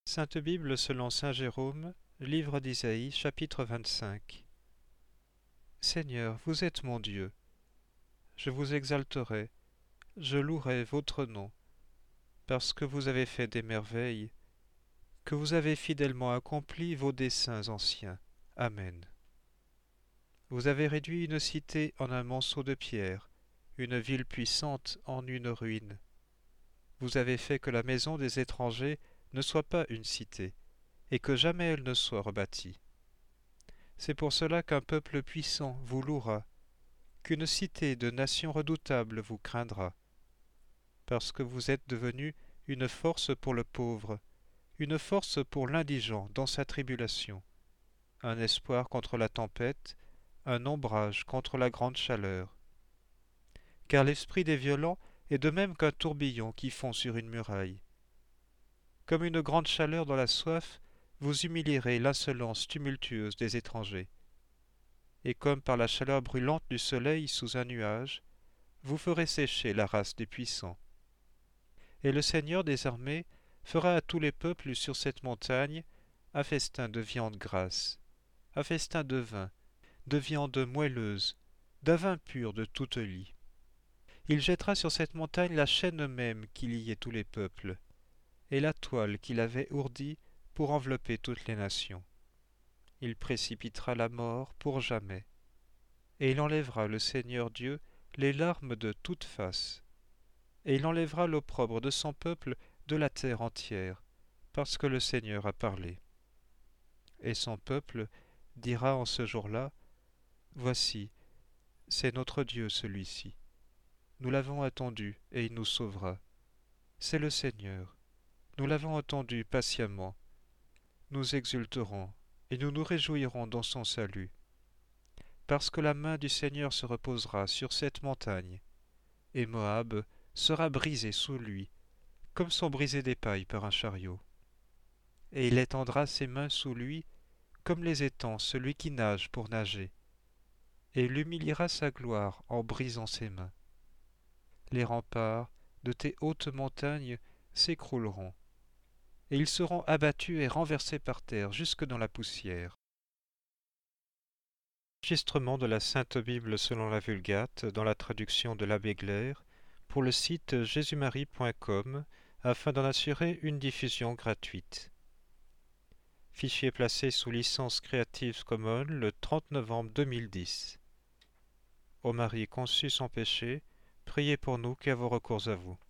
Sainte Bible selon saint Jérôme, livre d'Isaïe, chapitre 25. Seigneur, vous êtes mon Dieu. Je vous exalterai, je louerai votre nom, parce que vous avez fait des merveilles, que vous avez fidèlement accompli vos desseins anciens. Amen. Vous avez réduit une cité en un monceau de pierre, une ville puissante en une ruine. Vous avez fait que la maison des étrangers ne soit pas une cité, et que jamais elle ne soit rebâtie. C'est pour cela qu'un peuple puissant vous louera, qu'une cité de nations redoutables vous craindra, parce que vous êtes devenu une force pour le pauvre, une force pour l'indigent dans sa tribulation, un espoir contre la tempête, un ombrage contre la grande chaleur. Car l'esprit des violents est de même qu'un tourbillon qui fond sur une muraille. Comme une grande chaleur dans la soif, vous humilierez l'insolence tumultueuse des étrangers. Et comme par la chaleur brûlante du soleil sous un nuage, vous ferez sécher la race des puissants. Et le Seigneur des armées fera à tous les peuples sur cette montagne un festin de viande grasse, un festin de viande moelleuse, d'un vin pur de toute lie. Il jettera sur cette montagne la chaîne même qui liait tous les peuples, et la toile qu'il avait ourdie pour envelopper toutes les nations. Il précipitera la mort pour jamais, et il enlèvera le Seigneur Dieu les larmes de toute face, et il enlèvera l'opprobre de son peuple de la terre entière, parce que le Seigneur a parlé. Et son peuple dira en ce jour-là, Voici, c'est notre Dieu celui-ci. Nous l'avons attendu, et il nous sauvera. C'est le Seigneur. Nous l'avons attendu patiemment. Nous exulterons, et nous nous réjouirons dans son salut. Parce que la main du Seigneur se reposera sur cette montagne, et Moab sera brisé sous lui, comme sont brisées des pailles par un chariot. Et il étendra ses mains sous lui, comme les étend celui qui nage pour nager, et il humiliera sa gloire en brisant ses mains. Les remparts de tes hautes montagnes s'écrouleront, et ils seront abattus et renversés par terre jusque dans la poussière. Enregistrement de la Sainte Bible selon la Vulgate dans la traduction de l'abbé Glaire pour le site jésusmarie.com afin d'en assurer une diffusion gratuite. Fichier placé sous licence Creative Commons le 30 novembre 2010. Ô Marie conçue sans péché, priez pour nous qui avons recours à vous.